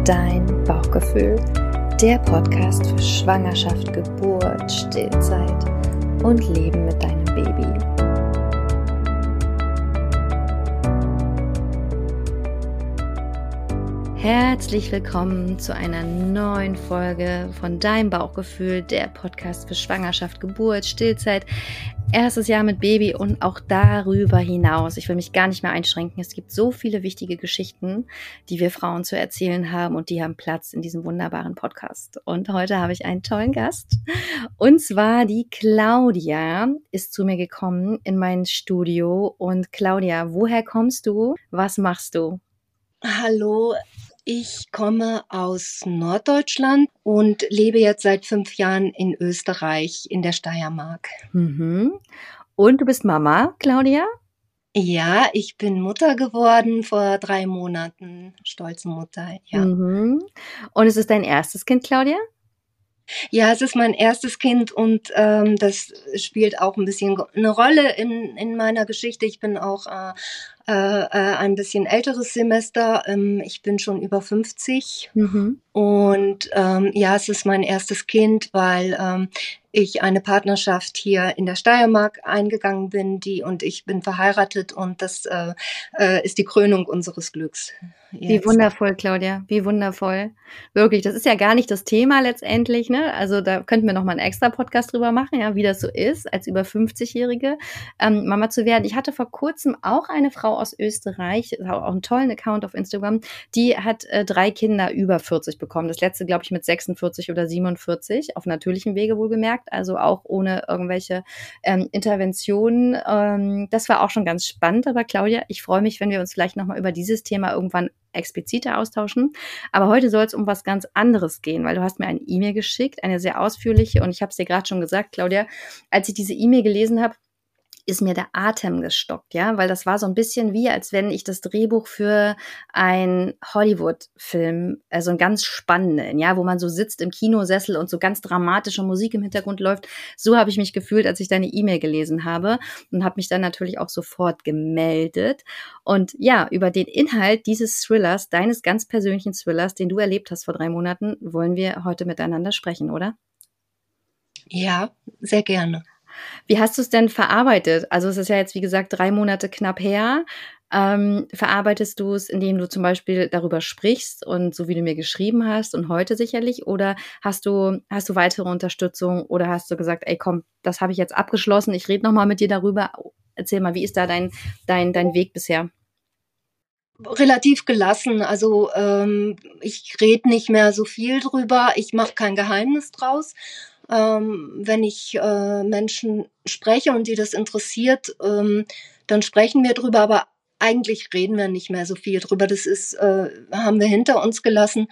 Dein Bauchgefühl, der Podcast für Schwangerschaft, Geburt, Stillzeit und Leben mit deinem Baby. Herzlich willkommen zu einer neuen Folge von Dein Bauchgefühl, der Podcast für Schwangerschaft, Geburt, Stillzeit, erstes Jahr mit Baby und auch darüber hinaus. Ich will mich gar nicht mehr einschränken. Es gibt so viele wichtige Geschichten, die wir Frauen zu erzählen haben und die haben Platz in diesem wunderbaren Podcast. Und heute habe ich einen tollen Gast und zwar die Claudia ist zu mir gekommen in mein Studio. Und Claudia, woher kommst du? Was machst du? Hallo, ich komme aus Norddeutschland und lebe jetzt seit 5 Jahren in Österreich, in der Steiermark. Und du bist Mama, Claudia? Ja, ich bin Mutter geworden vor 3 Monaten, stolze Mutter, ja. Und ist es dein erstes Kind, Claudia? Ja, es ist mein erstes Kind und das spielt auch ein bisschen eine Rolle in meiner Geschichte. Ich bin auch ein bisschen älteres Semester. Ich bin schon über 50 und ja, es ist mein erstes Kind, weil ich eine Partnerschaft hier in der Steiermark eingegangen bin, und ich bin verheiratet und das ist die Krönung unseres Glücks. Jetzt. Wie wundervoll, Claudia, wie wundervoll. Wirklich, das ist ja gar nicht das Thema letztendlich, ne? Also da könnten wir noch mal einen extra Podcast drüber machen, ja, wie das so ist, als über 50-Jährige Mama zu werden. Ich hatte vor kurzem auch eine Frau aus Österreich, auch einen tollen Account auf Instagram, die hat 3 Kinder über 40 bekommen. Das letzte, glaube ich, mit 46 oder 47, auf natürlichem Wege wohlgemerkt, also auch ohne irgendwelche Interventionen. Das war auch schon ganz spannend, aber Claudia, ich freue mich, wenn wir uns vielleicht noch mal über dieses Thema irgendwann expliziter austauschen. Aber heute soll es um was ganz anderes gehen, weil du hast mir eine E-Mail geschickt, eine sehr ausführliche, und ich habe es dir gerade schon gesagt, Claudia, als ich diese E-Mail gelesen habe, ist mir der Atem gestockt, ja, weil das war so ein bisschen wie, als wenn ich das Drehbuch für einen Hollywood-Film, also einen ganz spannenden, ja, wo man so sitzt im Kinosessel und so ganz dramatische Musik im Hintergrund läuft. So habe ich mich gefühlt, als ich deine E-Mail gelesen habe, und habe mich dann natürlich auch sofort gemeldet. Und ja, über den Inhalt dieses Thrillers, deines ganz persönlichen Thrillers, den du erlebt hast vor 3 Monaten, wollen wir heute miteinander sprechen, oder? Ja, sehr gerne. Wie hast du es denn verarbeitet? Also es ist ja jetzt, wie gesagt, 3 Monate knapp her. Verarbeitest du es, indem du zum Beispiel darüber sprichst und so wie du mir geschrieben hast und heute sicherlich? Oder hast du weitere Unterstützung oder hast du gesagt, ey komm, das habe ich jetzt abgeschlossen, ich rede nochmal mit dir darüber. Erzähl mal, wie ist da dein Weg bisher? Relativ gelassen, also ich rede nicht mehr so viel drüber, ich mache kein Geheimnis draus. Wenn ich Menschen spreche und die das interessiert, dann sprechen wir drüber, aber eigentlich reden wir nicht mehr so viel drüber. Das haben wir hinter uns gelassen.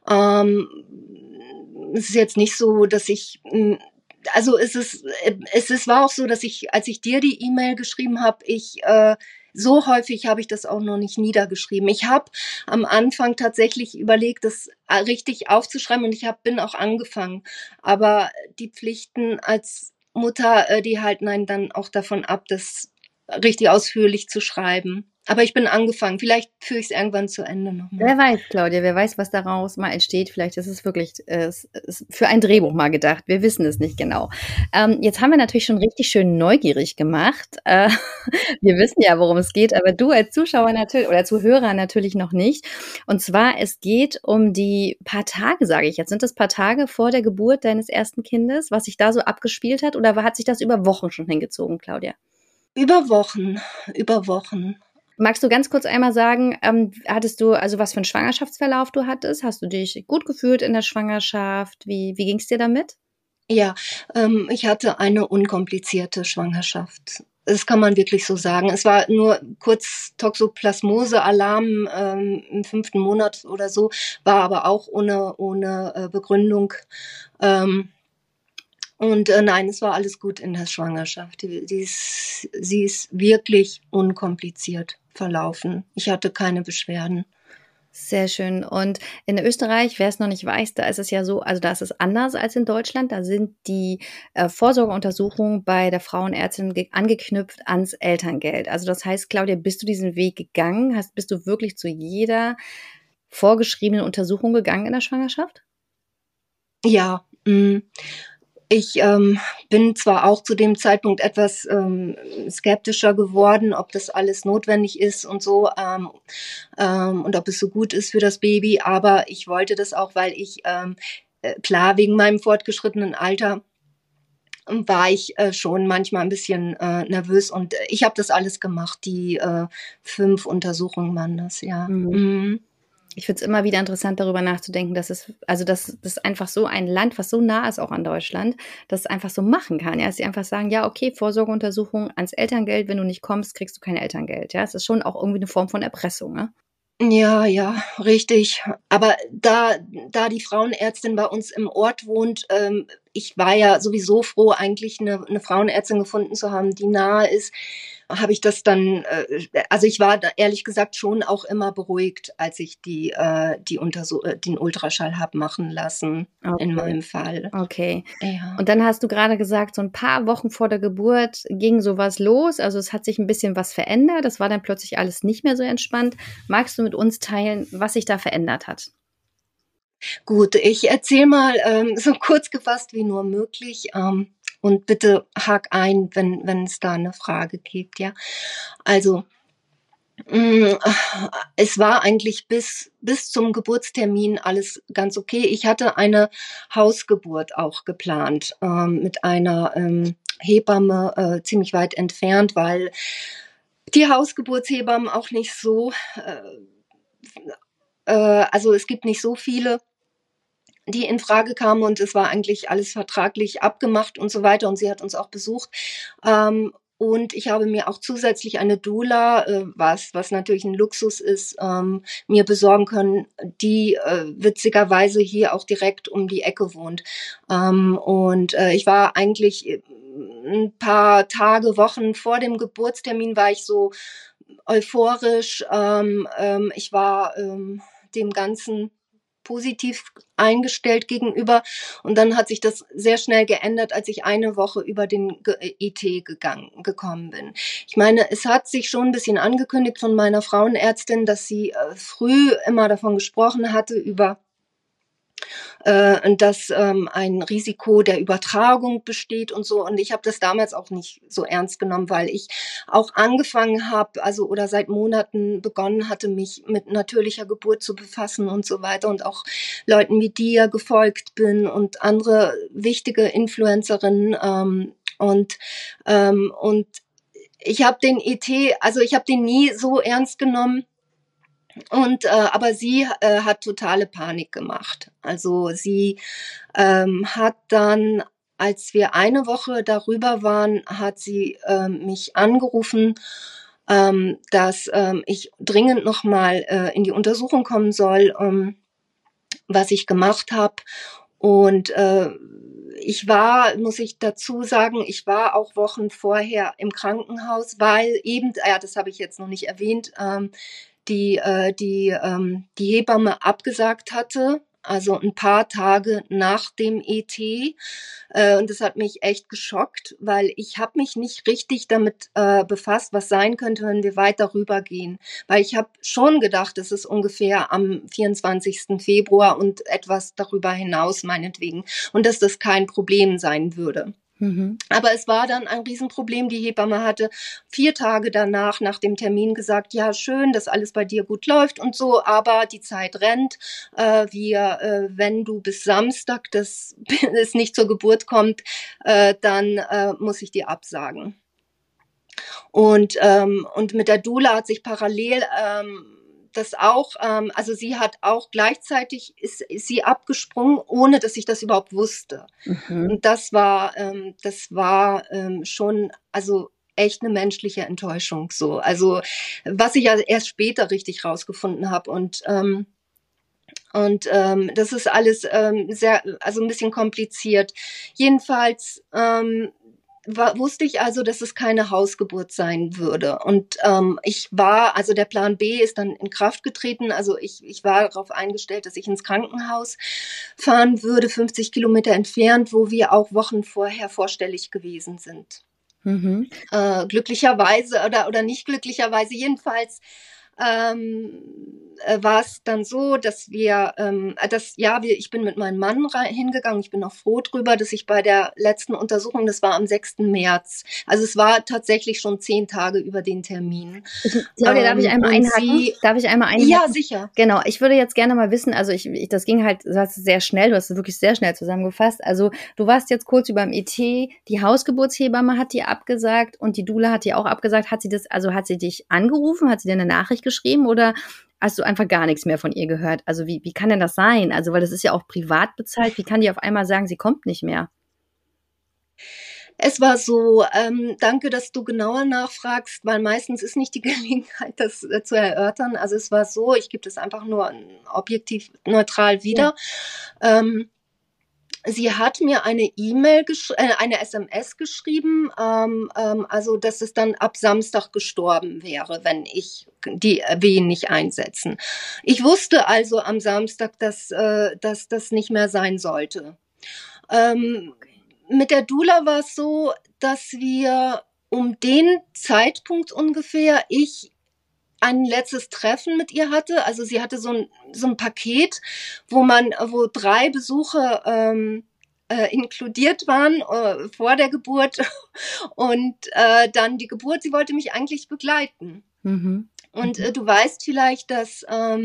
Es ist jetzt nicht so, dass ich, also war auch so, dass als ich dir die E-Mail geschrieben habe, so häufig habe ich das auch noch nicht niedergeschrieben. Ich habe am Anfang tatsächlich überlegt, das richtig aufzuschreiben, und bin auch angefangen. Aber die Pflichten als Mutter, die halten einen dann auch davon ab, das richtig ausführlich zu schreiben. Aber ich bin angefangen. Vielleicht führe ich es irgendwann zu Ende nochmal. Wer weiß, Claudia, wer weiß, was daraus mal entsteht. Vielleicht ist es wirklich ist für ein Drehbuch mal gedacht. Wir wissen es nicht genau. Jetzt haben wir natürlich schon richtig schön neugierig gemacht. Wir wissen ja, worum es geht, aber du als Zuschauer natürlich oder Zuhörer natürlich noch nicht. Und zwar, es geht um die paar Tage, sage ich jetzt. Sind das paar Tage vor der Geburt deines ersten Kindes, was sich da so abgespielt hat? Oder hat sich das über Wochen schon hingezogen, Claudia? Über Wochen. Magst du ganz kurz einmal sagen, hattest du, also was für einen Schwangerschaftsverlauf du hattest? Hast du dich gut gefühlt in der Schwangerschaft? Wie ging es dir damit? Ja, ich hatte eine unkomplizierte Schwangerschaft. Das kann man wirklich so sagen. Es war nur kurz Toxoplasmose-Alarm im 5. Monat oder so, war aber auch ohne Begründung. Nein, es war alles gut in der Schwangerschaft. Sie ist wirklich unkompliziert verlaufen. Ich hatte keine Beschwerden. Sehr schön. Und in Österreich, wer es noch nicht weiß, da ist es ja so, also da ist es anders als in Deutschland. Da sind die Vorsorgeuntersuchungen bei der Frauenärztin angeknüpft ans Elterngeld. Also das heißt, Claudia, bist du diesen Weg gegangen? Bist du wirklich zu jeder vorgeschriebenen Untersuchungen gegangen in der Schwangerschaft? Ja, ich bin zwar auch zu dem Zeitpunkt etwas skeptischer geworden, ob das alles notwendig ist und so und ob es so gut ist für das Baby, aber ich wollte das auch, weil ich klar wegen meinem fortgeschrittenen Alter war ich schon manchmal ein bisschen nervös und ich habe das alles gemacht. Die 5 Untersuchungen waren das, ja. Mhm. Ich finde es immer wieder interessant, darüber nachzudenken, dass das einfach so ein Land, was so nah ist auch an Deutschland, das einfach so machen kann. Ja, dass sie einfach sagen, ja, okay, Vorsorgeuntersuchung ans Elterngeld, wenn du nicht kommst, kriegst du kein Elterngeld. Ja, es ist schon auch irgendwie eine Form von Erpressung, ne? Ja, ja, richtig. Aber da die Frauenärztin bei uns im Ort wohnt, ich war ja sowieso froh, eigentlich eine Frauenärztin gefunden zu haben, die nahe ist, habe ich das dann, also ich war da ehrlich gesagt schon auch immer beruhigt, als ich den Ultraschall habe machen lassen, in Okay, meinem Fall. okay. Ja. Und dann hast du gerade gesagt, so ein paar Wochen vor der Geburt ging sowas los. Also es hat sich ein bisschen was verändert. Das war dann plötzlich alles nicht mehr so entspannt. Magst du mit uns teilen, was sich da verändert hat? Gut, ich erzähle mal so kurz gefasst wie nur möglich. Und bitte hak ein, wenn es da eine Frage gibt, ja. Also, hm, es war eigentlich bis zum Geburtstermin alles ganz okay. Ich hatte eine Hausgeburt auch geplant, mit einer Hebamme ziemlich weit entfernt, weil die Hausgeburtshebammen auch nicht so, also es gibt nicht so viele, die in Frage kamen, und es war eigentlich alles vertraglich abgemacht und so weiter, und sie hat uns auch besucht. Und ich habe mir auch zusätzlich eine Doula, was natürlich ein Luxus ist, mir besorgen können, die witzigerweise hier auch direkt um die Ecke wohnt. Und ich war eigentlich ein paar Tage, Wochen vor dem Geburtstermin war ich so euphorisch. Ich war dem Ganzen positiv eingestellt gegenüber. Und dann hat sich das sehr schnell geändert, als ich eine Woche über den IT gekommen bin. Ich meine, es hat sich schon ein bisschen angekündigt von meiner Frauenärztin, dass sie früh immer davon gesprochen hatte, über dass ein Risiko der Übertragung besteht und so. Und ich habe das damals auch nicht so ernst genommen, weil ich auch angefangen habe, also oder seit Monaten begonnen hatte, mich mit natürlicher Geburt zu befassen und so weiter, und auch Leuten wie dir gefolgt bin und andere wichtige Influencerinnen. Und ich habe den ET, also ich habe den nie so ernst genommen. Und aber sie hat totale Panik gemacht. Also sie hat dann, als wir eine Woche darüber waren, hat sie mich angerufen, dass ich dringend noch mal in die Untersuchung kommen soll, was ich gemacht habe. Und ich war, muss ich dazu sagen, ich war auch Wochen vorher im Krankenhaus, weil eben, ja, das habe ich jetzt noch nicht erwähnt, die Hebamme abgesagt hatte, also ein paar Tage nach dem ET. Und das hat mich echt geschockt, weil ich habe mich nicht richtig damit befasst, was sein könnte, wenn wir weiter rübergehen. Weil ich habe schon gedacht, es ist ungefähr am 24. Februar und etwas darüber hinaus meinetwegen, und dass das kein Problem sein würde. Mhm. Aber es war dann ein Riesenproblem. Die Hebamme hatte 4 Tage danach, nach dem Termin, gesagt, ja, schön, dass alles bei dir gut läuft und so, aber die Zeit rennt. Wenn du bis Samstag es nicht zur Geburt kommt, dann muss ich dir absagen. Und mit der Doula hat sich parallel das auch, also sie hat auch gleichzeitig, ist sie abgesprungen, ohne dass ich das überhaupt wusste. Mhm. Und das war schon, also echt eine menschliche Enttäuschung so. Also was ich ja erst später richtig rausgefunden habe. Und das ist alles also ein bisschen kompliziert. Jedenfalls wusste ich also, dass es keine Hausgeburt sein würde. Und also der Plan B ist dann in Kraft getreten. Also ich war darauf eingestellt, dass ich ins Krankenhaus fahren würde, 50 Kilometer entfernt, wo wir auch Wochen vorher vorstellig gewesen sind. Mhm. Glücklicherweise oder nicht glücklicherweise, jedenfalls war es dann so, dass ich bin mit meinem Mann hingegangen. Ich bin auch froh drüber, dass ich bei der letzten Untersuchung, das war am 6. März, also es war tatsächlich schon 10 Tage über den Termin. Claudia, darf ich einmal einhaken? Ja, sicher. Genau, ich würde jetzt gerne mal wissen, also das ging halt, du hast es sehr schnell, du hast es wirklich sehr schnell zusammengefasst. Also du warst jetzt kurz über dem ET, die Hausgeburtshebamme hat dir abgesagt und die Doula hat dir auch abgesagt. Hat sie dich angerufen, hat sie dir eine Nachricht geschrieben oder hast du einfach gar nichts mehr von ihr gehört? Also wie kann denn das sein? Also weil das ist ja auch privat bezahlt, wie kann die auf einmal sagen, sie kommt nicht mehr? Es war so, danke, dass du genauer nachfragst, weil meistens ist nicht die Gelegenheit, das zu erörtern. Also es war so, ich gebe das einfach nur objektiv neutral wieder. Ja. Sie hat mir eine eine SMS geschrieben, also dass es dann ab Samstag gestorben wäre, wenn ich die Wehen nicht einsetzen. Ich wusste also am Samstag, dass das nicht mehr sein sollte. Mit der Doula war es so, dass wir um den Zeitpunkt ungefähr ich ein letztes Treffen mit ihr hatte. Also sie hatte so ein Paket, wo 3 Besuche inkludiert waren vor der Geburt und dann die Geburt. Sie wollte mich eigentlich begleiten. Mhm. Und du weißt vielleicht, dass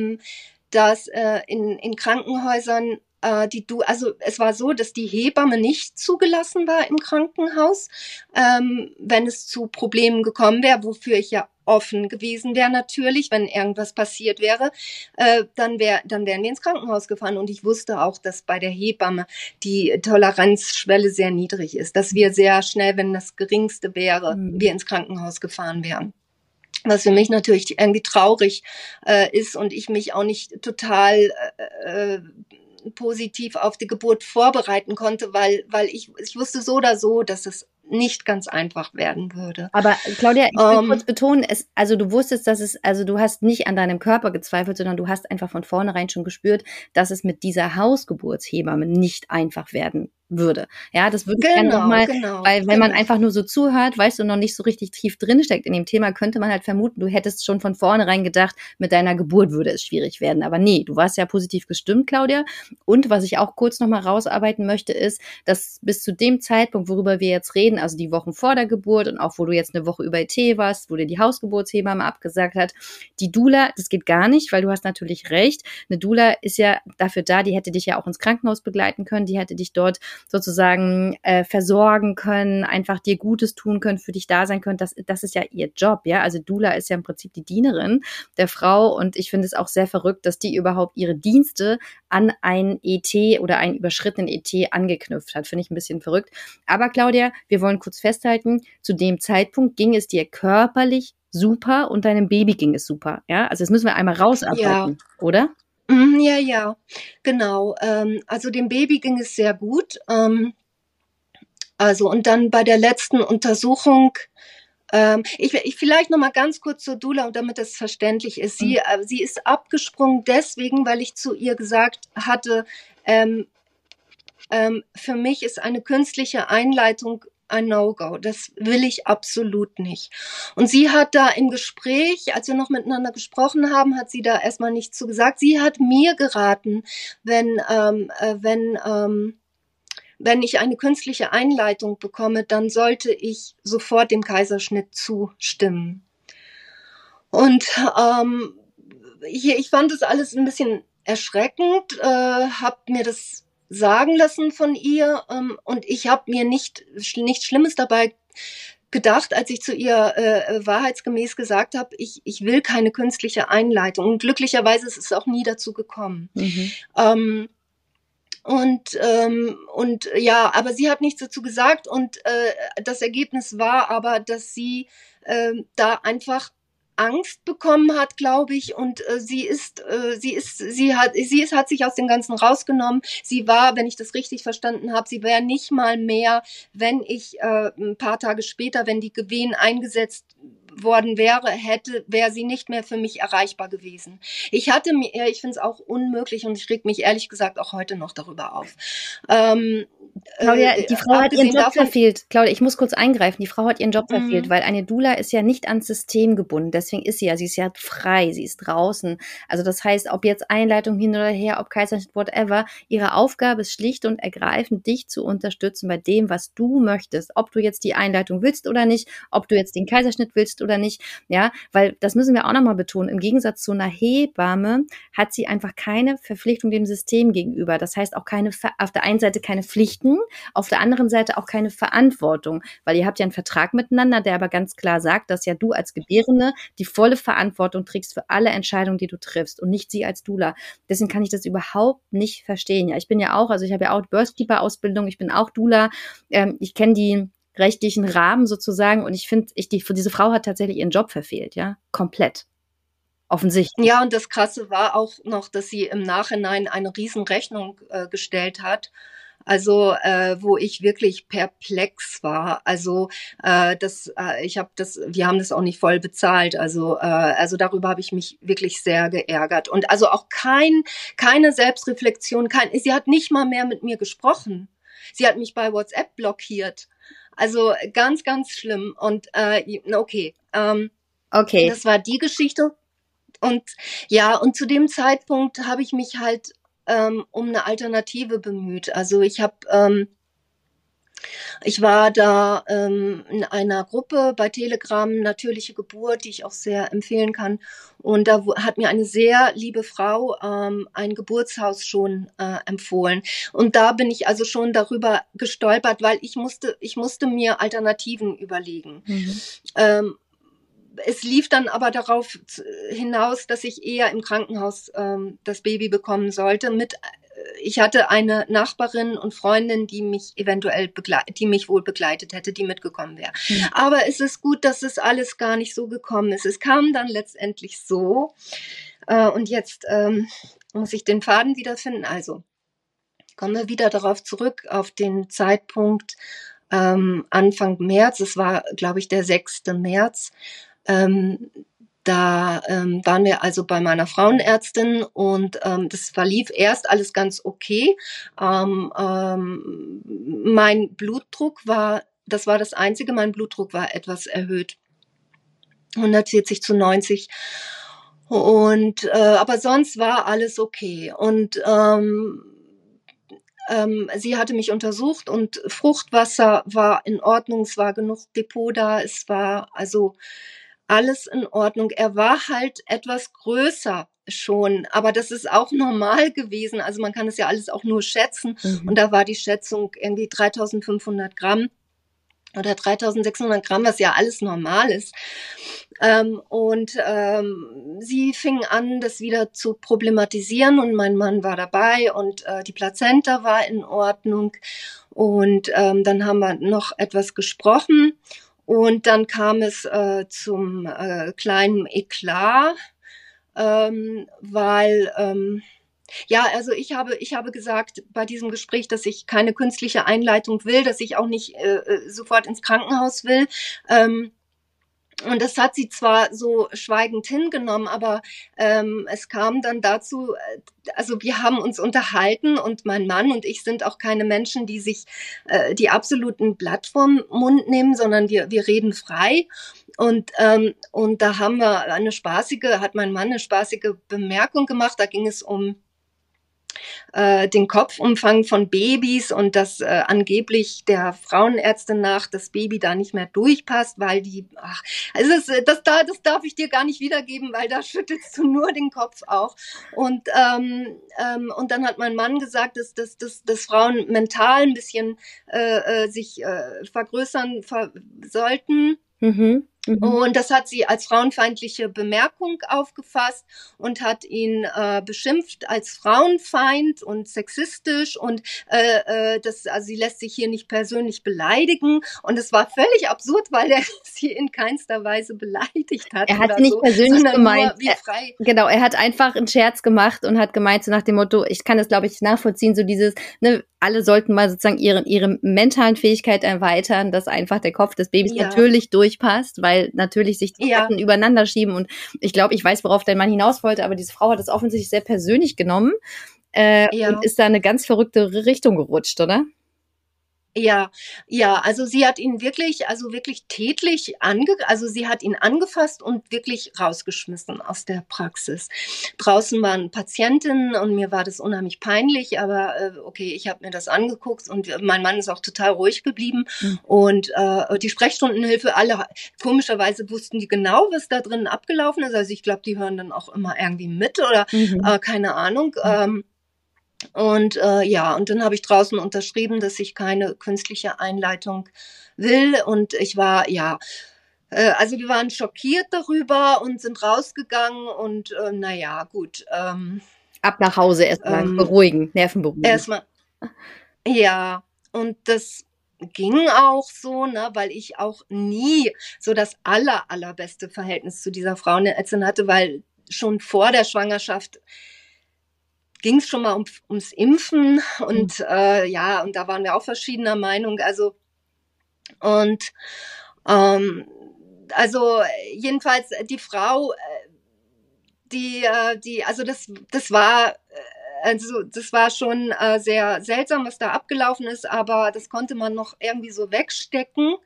in Krankenhäusern also es war so, dass die Hebamme nicht zugelassen war im Krankenhaus, wenn es zu Problemen gekommen wäre, wofür ich ja offen gewesen wäre natürlich, wenn irgendwas passiert wäre, dann wären wir ins Krankenhaus gefahren. Und ich wusste auch, dass bei der Hebamme die Toleranzschwelle sehr niedrig ist, dass wir sehr schnell, wenn das Geringste wäre, wir ins Krankenhaus gefahren wären. Was für mich natürlich irgendwie traurig ist und ich mich auch nicht total positiv auf die Geburt vorbereiten konnte, weil ich wusste so oder so, dass es nicht ganz einfach werden würde. Aber Claudia, ich will kurz betonen, also du wusstest, du hast nicht an deinem Körper gezweifelt, sondern du hast einfach von vornherein schon gespürt, dass es mit dieser Hausgeburtshebamme nicht einfach werden würde. Ja, das würde ich gerne nochmal, weil wenn man einfach nur so zuhört, weißt du, noch nicht so richtig tief drinsteckt in dem Thema, könnte man halt vermuten, du hättest schon von vornherein gedacht, mit deiner Geburt würde es schwierig werden. Aber nee, du warst ja positiv gestimmt, Claudia. Und was ich auch kurz nochmal rausarbeiten möchte, ist, dass bis zu dem Zeitpunkt, worüber wir jetzt reden, also die Wochen vor der Geburt und auch wo du jetzt eine Woche über ET warst, wo dir die Hausgeburtshebamme abgesagt hat, die Doula, das geht gar nicht, weil du hast natürlich recht. Eine Doula ist ja dafür da, die hätte dich ja auch ins Krankenhaus begleiten können, die hätte dich dort sozusagen versorgen können, einfach dir Gutes tun können, für dich da sein können. Das ist ja ihr Job, ja. Also Doula ist ja im Prinzip die Dienerin der Frau und ich finde es auch sehr verrückt, dass die überhaupt ihre Dienste an ein ET oder einen überschrittenen ET angeknüpft hat. Finde ich ein bisschen verrückt. Aber Claudia, wir wollen kurz festhalten, zu dem Zeitpunkt ging es dir körperlich super und deinem Baby ging es super, ja. Also das müssen wir einmal rausarbeiten, oder? Ja, genau. Also dem Baby ging es sehr gut. Also und dann bei der letzten Untersuchung, ich vielleicht noch mal ganz kurz zur Doula, damit das verständlich ist. Sie ist abgesprungen deswegen, weil ich zu ihr gesagt hatte, für mich ist eine künstliche Einleitung ein No-Go. Das will ich absolut nicht. Und sie hat da im Gespräch, als wir noch miteinander gesprochen haben, hat sie da erstmal nichts zu gesagt. Sie hat mir geraten, wenn ich eine künstliche Einleitung bekomme, dann sollte ich sofort dem Kaiserschnitt zustimmen. Und ich fand das alles ein bisschen erschreckend, habe mir das sagen lassen von ihr und ich habe mir nichts Schlimmes dabei gedacht, als ich zu ihr wahrheitsgemäß gesagt habe, ich will keine künstliche Einleitung. Und glücklicherweise ist es auch nie dazu gekommen. Und ja, aber sie hat nichts dazu gesagt und das Ergebnis war aber, dass sie da einfach Angst bekommen hat, glaube ich, und sie hat sich aus dem Ganzen rausgenommen. Sie war, wenn ich das richtig verstanden habe, sie wäre nicht mal mehr, wenn ich ein paar Tage später, wenn die Wehen eingesetzt worden wäre, wäre sie nicht mehr für mich erreichbar gewesen. Ich finde es auch unmöglich und ich reg mich ehrlich gesagt auch heute noch darüber auf. Claudia, die Frau hat ihren Job verfehlt. Claudia, ich muss kurz eingreifen. Die Frau hat ihren Job verfehlt, weil eine Doula ist ja nicht ans System gebunden. Deswegen ist sie ist ja frei, sie ist draußen. Also das heißt, ob jetzt Einleitung hin oder her, ob Kaiserschnitt, whatever, ihre Aufgabe ist schlicht und ergreifend, dich zu unterstützen bei dem, was du möchtest. Ob du jetzt die Einleitung willst oder nicht, ob du jetzt den Kaiserschnitt willst oder nicht. Ja, weil das müssen wir auch nochmal betonen. Im Gegensatz zu einer Hebamme hat sie einfach keine Verpflichtung dem System gegenüber. Das heißt auch auf der einen Seite keine Pflichten, auf der anderen Seite auch keine Verantwortung, weil ihr habt ja einen Vertrag miteinander, der aber ganz klar sagt, dass ja du als Gebärende die volle Verantwortung trägst für alle Entscheidungen, die du triffst und nicht sie als Doula. Deswegen kann ich das überhaupt nicht verstehen. Ja, ich bin ja auch, also ich habe ja auch Birthkeeper-Ausbildung, ich bin auch Doula, ich kenne die rechtlichen Rahmen sozusagen und ich finde, diese Frau hat tatsächlich ihren Job verfehlt, ja, komplett. Offensichtlich. Ja, und das Krasse war auch noch, dass sie im Nachhinein eine Riesenrechnung gestellt hat. Wo ich wirklich perplex war. Wir haben das auch nicht voll bezahlt. Also darüber habe ich mich wirklich sehr geärgert. Und also auch keine Selbstreflexion, sie hat nicht mal mehr mit mir gesprochen. Sie hat mich bei WhatsApp blockiert. Also ganz, ganz schlimm. Und okay. Das war die Geschichte. Und ja, und zu dem Zeitpunkt habe ich mich halt um eine Alternative bemüht. Also ich war da in einer Gruppe bei Telegram, Natürliche Geburt, die ich auch sehr empfehlen kann. Und da hat mir eine sehr liebe Frau ein Geburtshaus schon empfohlen. Und da bin ich also schon darüber gestolpert, weil ich musste mir Alternativen überlegen. Es lief dann aber darauf hinaus, dass ich eher im Krankenhaus das Baby bekommen sollte. Ich hatte eine Nachbarin und Freundin, die mich wohl begleitet hätte, die mitgekommen wäre. Aber es ist gut, dass es alles gar nicht so gekommen ist. Es kam dann letztendlich so. Und jetzt muss ich den Faden wiederfinden. Also kommen wir wieder darauf zurück, auf den Zeitpunkt Anfang März. Es war, glaube ich, der 6. März. Da waren wir also bei meiner Frauenärztin und das verlief erst alles ganz okay. Mein Blutdruck das war das Einzige, mein Blutdruck war etwas erhöht. 140/90. Und aber sonst war alles okay. Und sie hatte mich untersucht und Fruchtwasser war in Ordnung, es war genug Depot da, es war also alles in Ordnung. Er war halt etwas größer schon, aber das ist auch normal gewesen. Also man kann es ja alles auch nur schätzen. Und da war die Schätzung irgendwie 3.500 Gramm oder 3.600 Gramm, was ja alles normal ist. Sie fing an, das wieder zu problematisieren und mein Mann war dabei und die Plazenta war in Ordnung. Und dann haben wir noch etwas gesprochen. Und dann kam es zum kleinen Eklat, weil also ich habe gesagt bei diesem Gespräch, dass ich keine künstliche Einleitung will, dass ich auch nicht sofort ins Krankenhaus will. Und das hat sie zwar so schweigend hingenommen, aber es kam dann dazu, also wir haben uns unterhalten und mein Mann und ich sind auch keine Menschen, die sich die absoluten Blatt vom Mund nehmen, sondern wir reden frei. Und da haben wir hat mein Mann eine spaßige Bemerkung gemacht, da ging es um den Kopfumfang von Babys und dass angeblich der Frauenärztin nach das Baby da nicht mehr durchpasst, weil das darf ich dir gar nicht wiedergeben, weil da schüttelst du nur den Kopf auch. Und dann hat mein Mann gesagt, dass Frauen mental ein bisschen sich vergrößern sollten. Und das hat sie als frauenfeindliche Bemerkung aufgefasst und hat ihn beschimpft als Frauenfeind und sexistisch und sie lässt sich hier nicht persönlich beleidigen und es war völlig absurd, weil er sie in keinster Weise beleidigt hat. Er hat nicht persönlich gemeint. Genau, er hat einfach einen Scherz gemacht und hat gemeint so nach dem Motto, ich kann das glaube ich nachvollziehen, so dieses, ne, alle sollten mal sozusagen ihre mentalen Fähigkeit erweitern, dass einfach der Kopf des Babys natürlich durchpasst, weil weil natürlich sich die Ja, Ketten übereinander schieben. Und ich glaube, ich weiß, worauf dein Mann hinaus wollte, aber diese Frau hat es offensichtlich sehr persönlich genommen und ja. ist da eine ganz verrückte Richtung gerutscht, oder? Ja, ja, also sie hat ihn wirklich, also wirklich tätlich also sie hat ihn angefasst und wirklich rausgeschmissen aus der Praxis. Draußen waren Patientinnen und mir war das unheimlich peinlich, aber okay, ich habe mir das angeguckt und mein Mann ist auch total ruhig geblieben Mhm. und die Sprechstundenhilfe, alle komischerweise wussten die genau, was da drin abgelaufen ist. Also ich glaube, die hören dann auch immer irgendwie mit oder Mhm. keine Ahnung. Und ja, und dann habe ich draußen unterschrieben, dass ich keine künstliche Einleitung will. Und ich war, ja, also wir waren schockiert darüber und sind rausgegangen und naja, gut. Ab nach Hause erstmal Ähm, beruhigen, Nerven beruhigen. erstmal, ja, und das ging auch so, ne, weil ich auch nie so das allerbeste Verhältnis zu dieser Frauenärztin hatte, weil schon vor der Schwangerschaft ging es schon mal ums Impfen Mhm. und ja, und da waren wir auch verschiedener Meinung. Also und ähm, also jedenfalls die Frau, also das war schon sehr seltsam, was da abgelaufen ist, aber das konnte man noch irgendwie so wegstecken.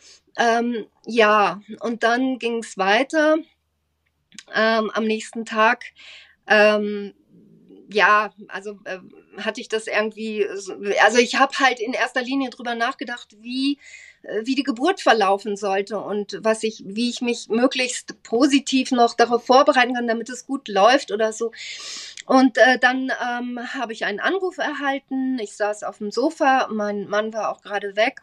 Ja, und dann ging es weiter. Am nächsten Tag ähm, ja, also hatte ich das irgendwie, also ich habe halt in erster Linie drüber nachgedacht, wie die Geburt verlaufen sollte und wie ich mich möglichst positiv noch darauf vorbereiten kann, damit es gut läuft oder so. Und dann habe ich einen Anruf erhalten. Ich saß auf dem Sofa, mein Mann war auch gerade weg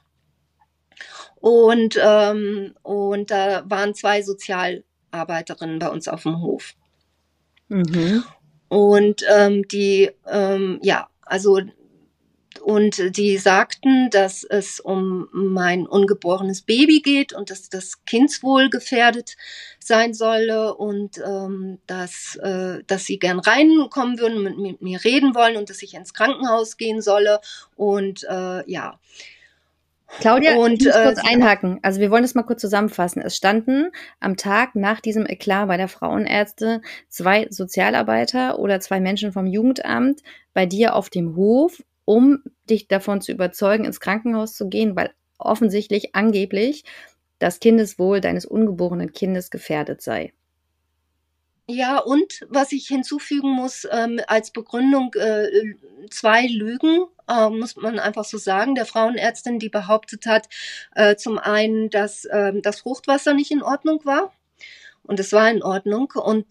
und da waren zwei Sozialarbeiterinnen bei uns auf dem Hof. Mhm. Und ja, also und die sagten, dass es um mein ungeborenes Baby geht und dass das Kindswohl gefährdet sein solle und dass sie gern reinkommen würden, mit mir reden wollen und dass ich ins Krankenhaus gehen solle. Und ja. Claudia, ich Und muss kurz sie hat, einhaken. Also wir wollen das mal kurz zusammenfassen. Es standen am Tag nach diesem Eklat bei der Frauenärzte zwei Sozialarbeiter oder zwei Menschen vom Jugendamt bei dir auf dem Hof, um dich davon zu überzeugen, ins Krankenhaus zu gehen, weil offensichtlich, angeblich, das Kindeswohl deines ungeborenen Kindes gefährdet sei. ja, und was ich hinzufügen muss, als Begründung zwei Lügen, muss man einfach so sagen, der Frauenärztin, die behauptet hat, zum einen, dass das Fruchtwasser nicht in Ordnung war. Und es war in Ordnung.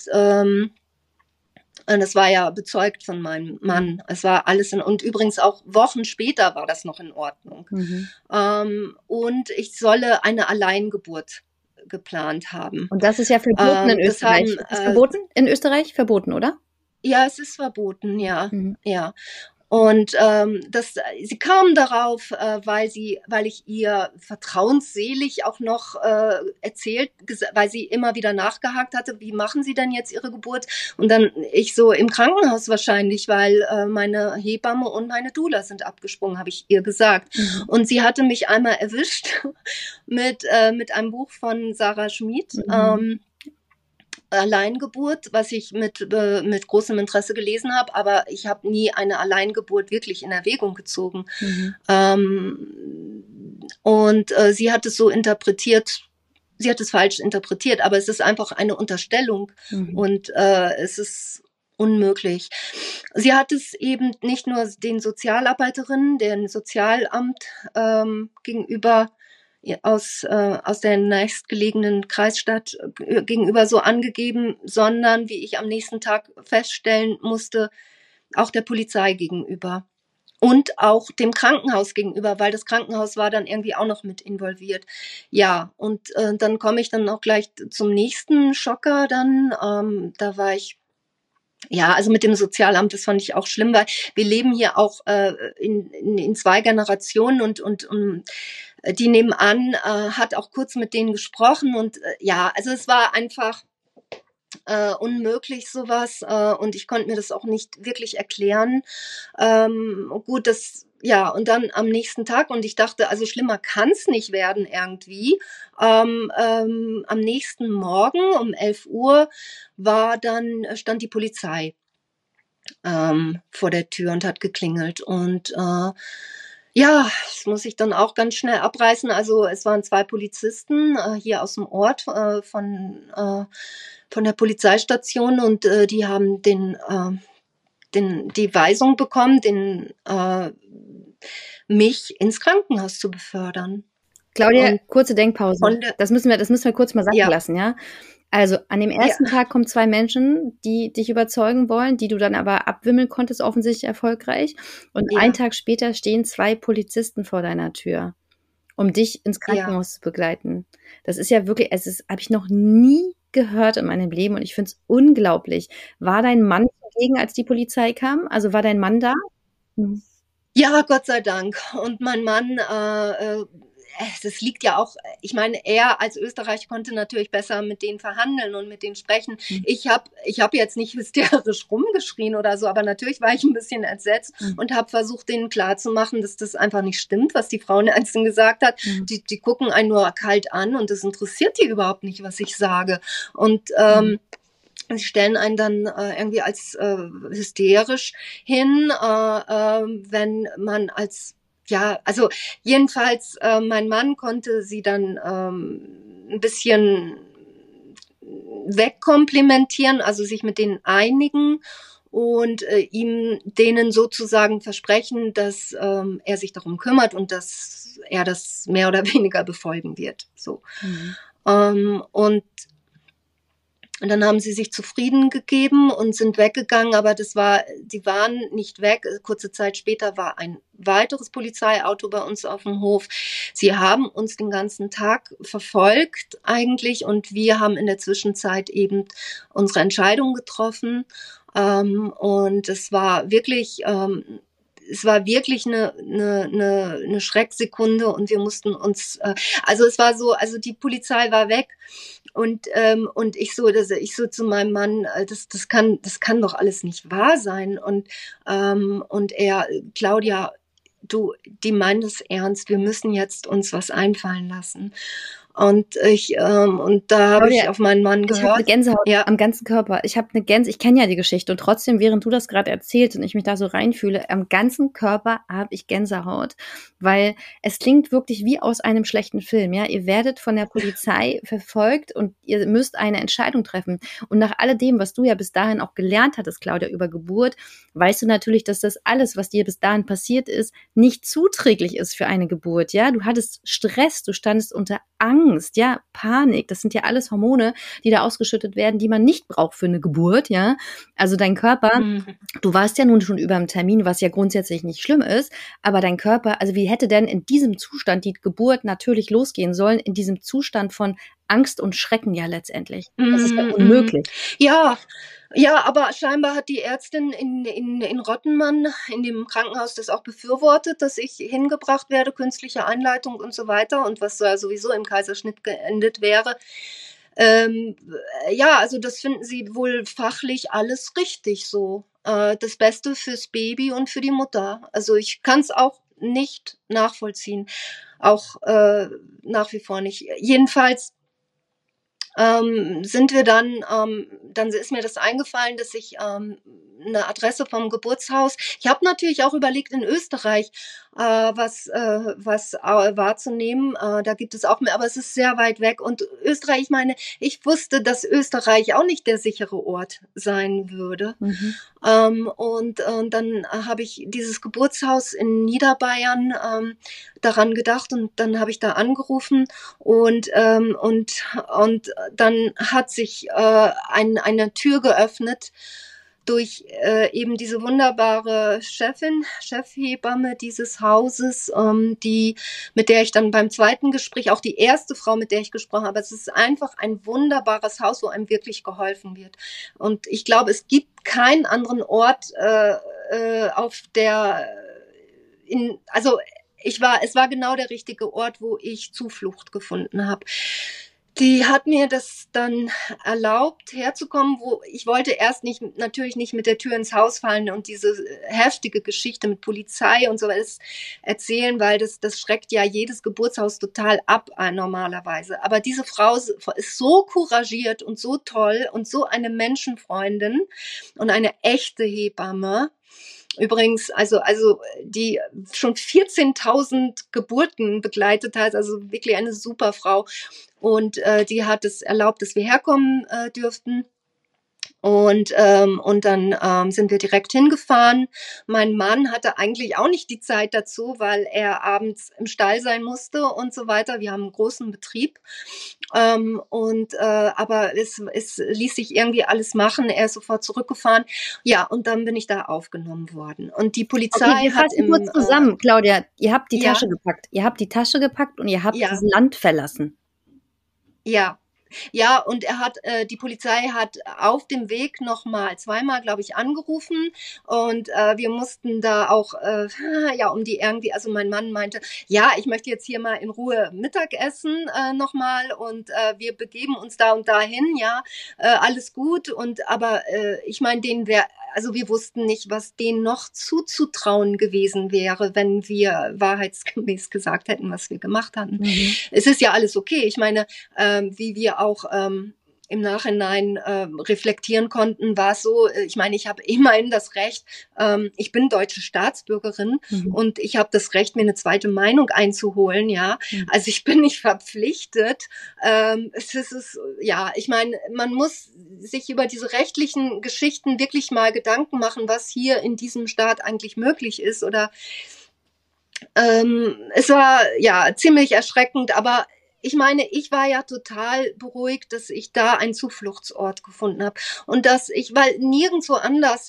Und das war ja bezeugt von meinem Mann. Es war alles und übrigens auch Wochen später war das noch in Ordnung. Mhm. Und ich solle eine Alleingeburt geplant haben. Und das ist ja verboten in Das Österreich. haben Ist das verboten? In Österreich verboten, oder? ja, es ist verboten, ja, Mhm. ja. Und sie kam darauf, weil ich ihr vertrauensselig auch noch erzählt, weil sie immer wieder nachgehakt hatte, wie machen Sie denn jetzt Ihre Geburt? Und dann ich so im Krankenhaus wahrscheinlich, weil meine Hebamme und meine Doula sind abgesprungen, habe ich ihr gesagt. Mhm. Und sie hatte mich einmal erwischt mit einem Buch von Sarah Schmid. Mhm. Alleingeburt, was ich mit großem Interesse gelesen habe, aber ich habe nie eine Alleingeburt wirklich in Erwägung gezogen. Mhm. Und sie hat es so interpretiert, sie hat es falsch interpretiert, aber es ist einfach eine Unterstellung Mhm. und es ist unmöglich. Sie hat es eben nicht nur den Sozialarbeiterinnen, dem Sozialamt gegenüber aus der nächstgelegenen Kreisstadt gegenüber so angegeben, sondern, wie ich am nächsten Tag feststellen musste, auch der Polizei gegenüber. Und auch dem Krankenhaus gegenüber, weil das Krankenhaus war dann irgendwie auch noch mit involviert. Ja, und dann komme ich dann auch gleich zum nächsten Schocker dann. Da war ich ja, also mit dem Sozialamt, das fand ich auch schlimm, weil wir leben hier auch in zwei Generationen und die nebenan hat auch kurz mit denen gesprochen und ja, also es war einfach unmöglich sowas, und ich konnte mir das auch nicht wirklich erklären. Gut, ja, und dann am nächsten Tag, und ich dachte, also schlimmer kann's nicht werden irgendwie. Am nächsten Morgen um 11 Uhr stand die Polizei vor der Tür und hat geklingelt. Und ja, das muss ich dann auch ganz schnell abreißen. Also es waren 2 Polizisten hier aus dem Ort von der Polizeistation, und die haben die Weisung bekommen, mich ins Krankenhaus zu befördern. Claudia, Und kurze Denkpause. Das müssen wir kurz mal sacken ja, lassen, ja? Also an dem ja, ersten Tag kommen 2 Menschen, die dich überzeugen wollen, die du dann aber abwimmeln konntest, offensichtlich erfolgreich. Und einen ja, Tag später stehen 2 Polizisten vor deiner Tür, um dich ins ja. Krankenhaus zu begleiten. Das ist ja wirklich, habe ich noch nie gehört in meinem Leben, und ich finde es unglaublich. War dein Mann zugegen, als die Polizei kam? Also war dein Mann da? Mhm. Ja, Gott sei Dank. Und mein Mann, das liegt ja auch, ich meine, er als Österreicher konnte natürlich besser mit denen verhandeln und mit denen sprechen. Mhm. Ich hab jetzt nicht hysterisch rumgeschrien oder so, aber natürlich war ich ein bisschen entsetzt und habe versucht, denen klarzumachen, dass das einfach nicht stimmt, was die Frauenärztin gesagt hat. Mhm. Die gucken einen nur kalt an, und das interessiert die überhaupt nicht, was ich sage. Und sie stellen einen dann irgendwie als hysterisch hin, wenn man ja, also jedenfalls, mein Mann konnte sie dann ein bisschen wegkomplimentieren, also sich mit denen einigen und denen sozusagen versprechen, dass er sich darum kümmert und dass er das mehr oder weniger befolgen wird. So. Und dann haben sie sich zufrieden gegeben und sind weggegangen, aber die waren nicht weg. Kurze Zeit später war ein weiteres Polizeiauto bei uns auf dem Hof. Sie haben uns den ganzen Tag verfolgt eigentlich, und wir haben in der Zwischenzeit eben unsere Entscheidung getroffen. Und es war wirklich eine Schrecksekunde, und wir mussten uns, also es war so, also die Polizei war weg, und ich so zu meinem Mann, das kann doch alles nicht wahr sein, und er, Claudia, die meinen das ernst, wir müssen jetzt uns was einfallen lassen. Und da habe ich auf meinen Mann gehört. Ich habe eine Gänsehaut Ja. am ganzen Körper. Ich kenne ja die Geschichte, und trotzdem, während du das gerade erzählst und ich mich da so reinfühle, am ganzen Körper habe ich Gänsehaut, weil es klingt wirklich wie aus einem schlechten Film. Ja, ihr werdet von der Polizei verfolgt und ihr müsst eine Entscheidung treffen. Und nach alledem, was du ja bis dahin auch gelernt hattest, Claudia, über Geburt, weißt du natürlich, dass das alles, was dir bis dahin passiert ist, nicht zuträglich ist für eine Geburt. Ja, du hattest Stress, du standest unter Angst, ja, Panik. Das sind ja alles Hormone, die da ausgeschüttet werden, die man nicht braucht für eine Geburt, ja. Also dein Körper, du warst ja nun schon über dem Termin, was ja grundsätzlich nicht schlimm ist, aber dein Körper, also wie hätte denn in diesem Zustand die Geburt natürlich losgehen sollen, in diesem Zustand von Angst und Schrecken ja letztendlich? Das ist ja unmöglich. Ja, aber scheinbar hat die Ärztin in Rottenmann, in dem Krankenhaus, das auch befürwortet, dass ich hingebracht werde, künstliche Einleitung und so weiter, und was ja sowieso im Kaiserschnitt geendet wäre. Ja, also das finden sie wohl fachlich alles richtig so. Das Beste fürs Baby und für die Mutter. Also ich kann es auch nicht nachvollziehen. Auch nach wie vor nicht. Jedenfalls sind wir dann ist mir das eingefallen, dass ich eine Adresse vom Geburtshaus. Ich habe natürlich auch überlegt, in Österreich was wahrzunehmen. Da gibt es auch mehr, aber es ist sehr weit weg. Und Österreich, ich meine, ich wusste, dass Österreich auch nicht der sichere Ort sein würde. Und dann habe ich dieses Geburtshaus in Niederbayern daran gedacht, und dann habe ich da angerufen, und dann hat sich eine Tür geöffnet durch eben diese wunderbare Chefhebamme dieses Hauses, mit der ich dann beim zweiten Gespräch, auch die erste Frau, mit der ich gesprochen habe, es ist einfach ein wunderbares Haus, wo einem wirklich geholfen wird. Und ich glaube, es gibt keinen anderen Ort es war genau der richtige Ort, wo ich Zuflucht gefunden habe. Die hat mir das dann erlaubt, herzukommen, wo ich wollte erst natürlich nicht mit der Tür ins Haus fallen und diese heftige Geschichte mit Polizei und so was erzählen, weil das schreckt ja jedes Geburtshaus total ab, normalerweise. Aber diese Frau ist so couragiert und so toll und so eine Menschenfreundin und eine echte Hebamme. Übrigens, also die schon 14.000 Geburten begleitet hat, also wirklich eine super Frau. Und die hat es erlaubt, dass wir herkommen dürften. Und dann sind wir direkt hingefahren. Mein Mann hatte eigentlich auch nicht die Zeit dazu, weil er abends im Stall sein musste und so weiter. Wir haben einen großen Betrieb. Aber es ließ sich irgendwie alles machen. Er ist sofort zurückgefahren. Ja, und dann bin ich da aufgenommen worden. Und die Okay, Polizei wir hat fassen kurz zusammen, Claudia. Ihr habt die ja, Tasche gepackt. Ihr habt die Tasche gepackt und ihr habt ja, das Land verlassen. ja. Ja, und die Polizei hat auf dem Weg nochmal zweimal, glaube ich, angerufen und wir mussten da auch, ja, um die irgendwie, also mein Mann meinte, ja, ich möchte jetzt hier mal in Ruhe Mittagessen nochmal und wir begeben uns da und dahin, ja, alles gut aber ich meine, also wir wussten nicht, was denen noch zuzutrauen gewesen wäre, wenn wir wahrheitsgemäß gesagt hätten, was wir gemacht hatten. Mhm. Es ist ja alles okay. Ich meine, wie wir auch im Nachhinein reflektieren konnten, war es so, ich meine, ich habe immerhin das Recht, ich bin deutsche Staatsbürgerin und ich habe das Recht, mir eine zweite Meinung einzuholen, ja. Also ich bin nicht verpflichtet. Ja, ich meine, man muss sich über diese rechtlichen Geschichten wirklich mal Gedanken machen, was hier in diesem Staat eigentlich möglich ist oder es war ja ziemlich erschreckend, aber ich meine, ich war ja total beruhigt, dass ich da einen Zufluchtsort gefunden habe und weil nirgendwo anders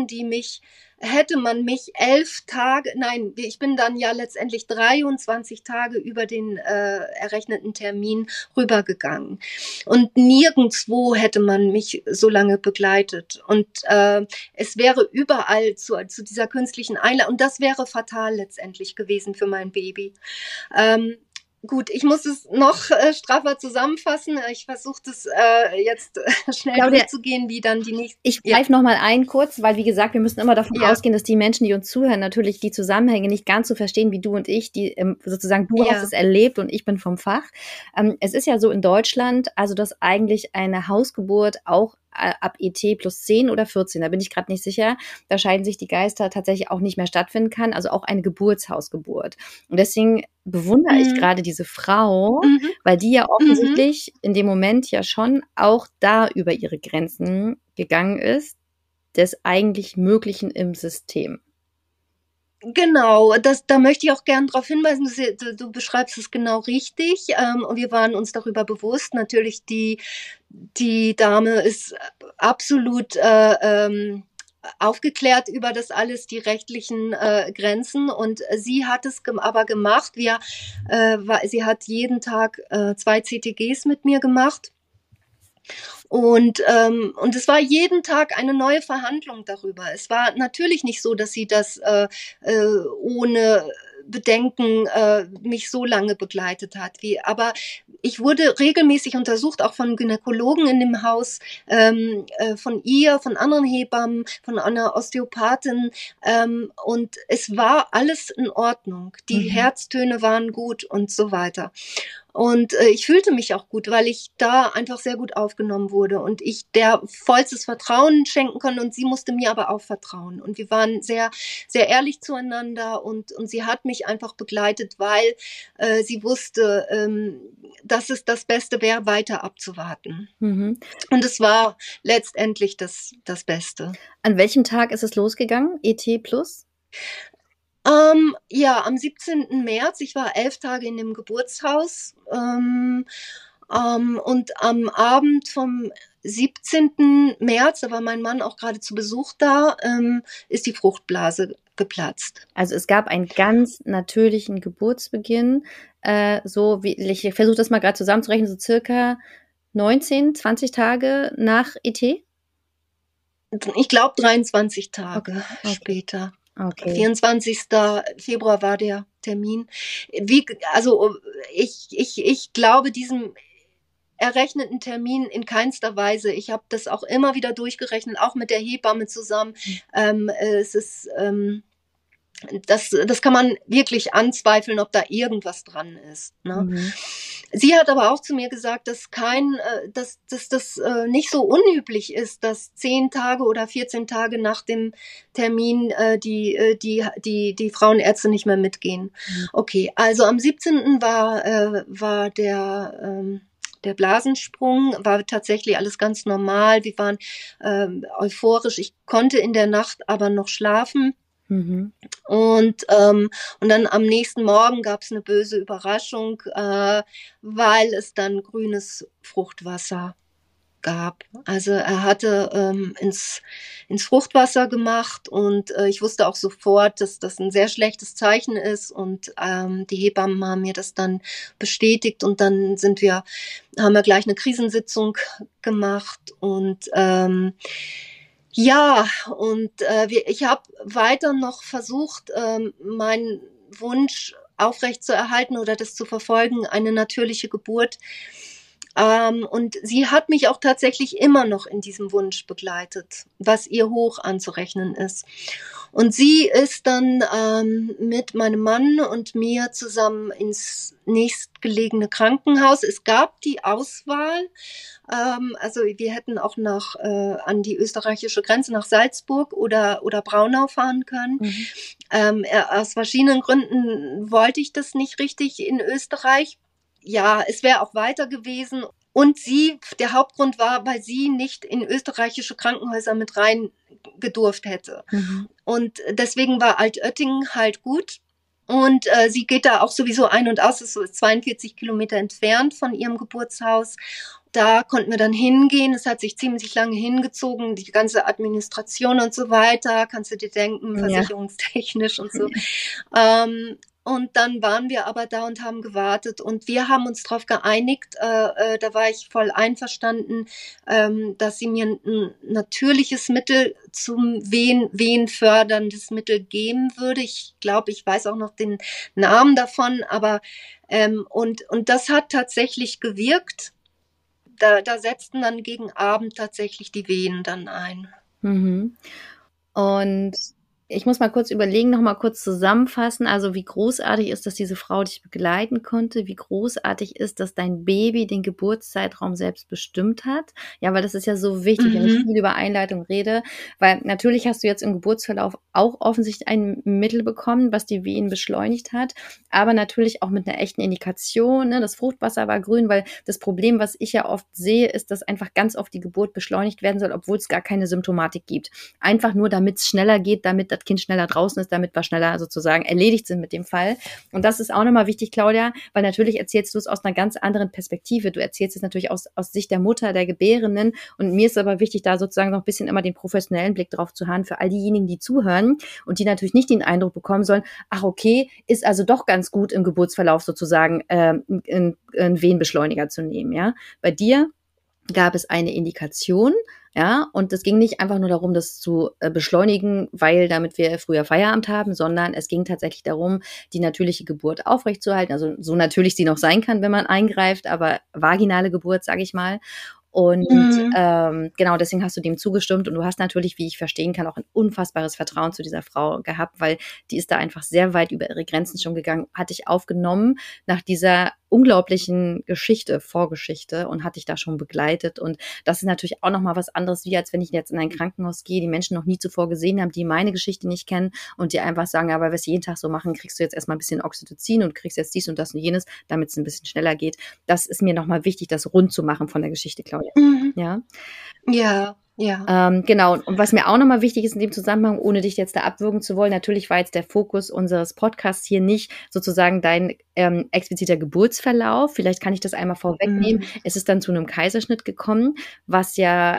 hätte man mich 11 Tage, nein, ich bin dann ja letztendlich 23 Tage über den errechneten Termin rübergegangen und nirgendwo hätte man mich so lange begleitet und es wäre überall zu dieser künstlichen Einladung und das wäre fatal letztendlich gewesen für mein Baby. Gut, ich muss es noch straffer zusammenfassen. Ich versuche das jetzt schnell Claudia, durchzugehen, wie dann die nächste. ich greife noch mal ein kurz, weil wie gesagt, wir müssen immer davon ausgehen, dass die Menschen, die uns zuhören, natürlich die Zusammenhänge nicht ganz so verstehen wie du und ich, die sozusagen du hast es erlebt und ich bin vom Fach. Es ist ja so in Deutschland, also dass eigentlich eine Hausgeburt auch ab ET plus 10 oder 14, da bin ich gerade nicht sicher, da scheiden sich die Geister, tatsächlich auch nicht mehr stattfinden kann, also auch eine Geburtshausgeburt. Und deswegen bewundere ich gerade diese Frau, weil die ja offensichtlich in dem Moment ja schon auch da über ihre Grenzen gegangen ist, des eigentlich Möglichen im System. Genau, da möchte ich auch gern darauf hinweisen, du beschreibst es genau richtig. Und wir waren uns darüber bewusst. Natürlich, die Dame ist absolut aufgeklärt über das alles, die rechtlichen Grenzen. Und sie hat es aber gemacht. Sie hat jeden Tag 2 CTGs mit mir gemacht. Und es war jeden Tag eine neue Verhandlung darüber. Es war natürlich nicht so, dass sie das ohne Bedenken mich so lange begleitet hat. Aber ich wurde regelmäßig untersucht, auch von Gynäkologen in dem Haus, von ihr, von anderen Hebammen, von einer Osteopathin. Und es war alles in Ordnung. Die Herztöne waren gut und so weiter. Und ich fühlte mich auch gut, weil ich da einfach sehr gut aufgenommen wurde und ich der vollstes Vertrauen schenken konnte und sie musste mir aber auch vertrauen. Und wir waren sehr, sehr ehrlich zueinander und sie hat mich einfach begleitet, weil sie wusste, dass es das Beste wäre, weiter abzuwarten. Und es war letztendlich das Beste. An welchem Tag ist es losgegangen, ET plus? Ja, am 17. März. Ich war 11 Tage in dem Geburtshaus. Und am Abend vom 17. März, da war mein Mann auch gerade zu Besuch da, ist die Fruchtblase geplatzt. Also es gab einen ganz natürlichen Geburtsbeginn. Ich versuche das mal gerade zusammenzurechnen, so circa 19, 20 Tage nach ET? Ich glaube 23 Tage später. Okay. 24. Februar war der Termin. Ich glaube, errechneten Termin in keinster Weise. Ich habe das auch immer wieder durchgerechnet, auch mit der Hebamme zusammen. Es ist das kann man wirklich anzweifeln, ob da irgendwas dran ist. Ne? Mhm. Sie hat aber auch zu mir gesagt, dass das nicht so unüblich ist, dass 10 Tage oder 14 Tage nach dem Termin die Frauenärzte nicht mehr mitgehen. Okay, also am 17. war der Blasensprung, war tatsächlich alles ganz normal. Wir waren euphorisch. Ich konnte in der Nacht aber noch schlafen. Mhm. Und dann am nächsten Morgen gab es eine böse Überraschung, weil es dann grünes Fruchtwasser gab. Also er hatte ins Fruchtwasser gemahaben und ich wusste auch sofort, dass das ein sehr schlechtes Zeichen ist und die Hebammen haben mir das dann bestätigt und dann haben wir gleich eine Krisensitzung gemacht und ja, und ich habe weiter noch versucht, meinen Wunsch aufrechtzuerhalten oder das zu verfolgen, eine natürliche Geburt. Und sie hat mich auch tatsächlich immer noch in diesem Wunsch begleitet, was ihr hoch anzurechnen ist. Und sie ist dann mit meinem Mann und mir zusammen ins nächstgelegene Krankenhaus. Es gab die Auswahl, also wir hätten auch an die österreichische Grenze nach Salzburg oder Braunau fahren können. Aus verschiedenen Gründen wollte ich das nicht richtig in Österreich. Ja, es wäre auch weiter gewesen. Und der Hauptgrund war, weil sie nicht in österreichische Krankenhäuser mit rein gedurft hätte. Und deswegen war Altötting halt gut. Und sie geht da auch sowieso ein und aus, ist so 42 Kilometer entfernt von ihrem Geburtshaus. Da konnten wir dann hingehen. Es hat sich ziemlich lange hingezogen, die ganze Administration und so weiter. Kannst du dir denken, versicherungstechnisch und so. Und dann waren wir aber da und haben gewartet und wir haben uns darauf geeinigt, da war ich voll einverstanden, dass sie mir ein natürliches Mittel zum Wehen förderndes Mittel geben würde. Ich glaube, ich weiß auch noch den Namen davon, aber und das hat tatsächlich gewirkt. Da setzten dann gegen Abend tatsächlich die Wehen dann ein. Und ich muss mal kurz überlegen, noch mal kurz zusammenfassen. Also wie großartig ist, dass diese Frau dich begleiten konnte, wie großartig ist, dass dein Baby den Geburtszeitraum selbst bestimmt hat. Ja, weil das ist ja so wichtig, wenn ich viel über Einleitung rede, weil natürlich hast du jetzt im Geburtsverlauf auch offensichtlich ein Mittel bekommen, was die Wehen beschleunigt hat, aber natürlich auch mit einer echten Indikation. Ne? Das Fruchtwasser war grün, weil das Problem, was ich ja oft sehe, ist, dass einfach ganz oft die Geburt beschleunigt werden soll, obwohl es gar keine Symptomatik gibt. Einfach nur, damit es schneller geht, damit das Kind schneller draußen ist, damit wir schneller sozusagen erledigt sind mit dem Fall. Und das ist auch nochmal wichtig, Claudia, weil natürlich erzählst du es aus einer ganz anderen Perspektive. Du erzählst es natürlich aus Sicht der Mutter, der Gebärenden. Und mir ist aber wichtig, da sozusagen noch ein bisschen immer den professionellen Blick drauf zu haben für all diejenigen, die zuhören und die natürlich nicht den Eindruck bekommen sollen, ach okay, ist also doch ganz gut im Geburtsverlauf sozusagen einen Wehenbeschleuniger zu nehmen. Ja, bei dir gab es eine Indikation, ja, und es ging nicht einfach nur darum, das zu beschleunigen, weil damit wir früher Feierabend haben, sondern es ging tatsächlich darum, die natürliche Geburt aufrechtzuerhalten, also so natürlich sie noch sein kann, wenn man eingreift, aber vaginale Geburt, sage ich mal. Und genau, deswegen hast du dem zugestimmt und du hast natürlich, wie ich verstehen kann, auch ein unfassbares Vertrauen zu dieser Frau gehabt, weil die ist da einfach sehr weit über ihre Grenzen schon gegangen, hat dich aufgenommen nach dieser unglaublichen Vorgeschichte und hat dich da schon begleitet. Und das ist natürlich auch nochmal was anderes, wie als wenn ich jetzt in ein Krankenhaus gehe, die Menschen noch nie zuvor gesehen haben, die meine Geschichte nicht kennen und die einfach sagen, ja, weil wir es jeden Tag so machen, kriegst du jetzt erstmal ein bisschen Oxytocin und kriegst jetzt dies und das und jenes, damit es ein bisschen schneller geht. Das ist mir nochmal wichtig, das rund zu machen von der Geschichte, Claudia. Ja. Ja. Genau. Und was mir auch nochmal wichtig ist in dem Zusammenhang, ohne dich jetzt da abwürgen zu wollen, natürlich war jetzt der Fokus unseres Podcasts hier nicht sozusagen dein expliziter Geburtsverlauf. Vielleicht kann ich das einmal vorwegnehmen. Es ist dann zu einem Kaiserschnitt gekommen, was ja